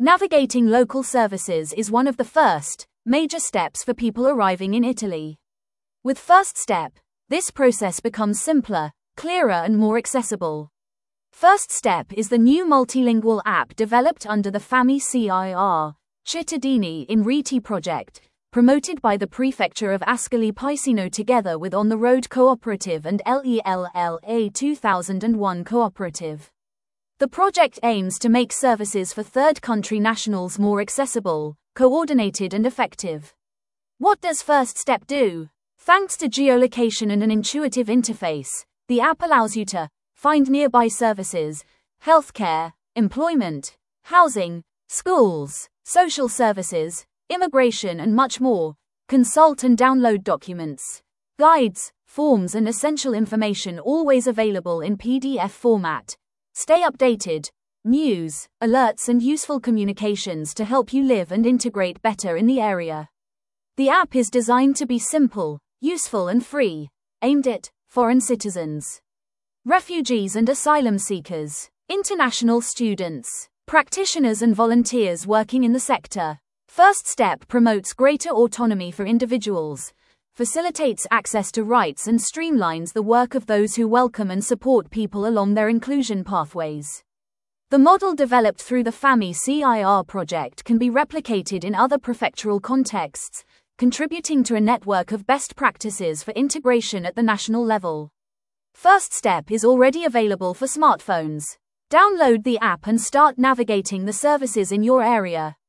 Navigating local services is one of the first major steps for people arriving in Italy. With First Step, this process becomes simpler, clearer and more accessible. First Step is the new multilingual app developed under the Fammi-CIR Cittadini in Rete project, promoted by the Prefecture of Ascoli Piceno together with On the Road Cooperative and LELLA 2001 Cooperative. The project aims to make services for third country nationals more accessible, coordinated and effective. What does First Step do? Thanks to geolocation and an intuitive interface, the app allows you to find nearby services, healthcare, employment, housing, schools, social services, immigration and much more, consult and download documents, guides, forms and essential information always available in PDF format. Stay updated, news, alerts and useful communications to help you live and integrate better in the area. The app is designed to be simple, useful and free, aimed at foreign citizens, refugees and asylum seekers, international students, practitioners and volunteers working in the sector. First Step promotes greater autonomy for individuals, facilitates access to rights and streamlines the work of those who welcome and support people along their inclusion pathways. The model developed through the Fammi-CIR project can be replicated in other prefectural contexts, contributing to a network of best practices for integration at the national level. First Step is already available for smartphones. Download the app and start navigating the services in your area.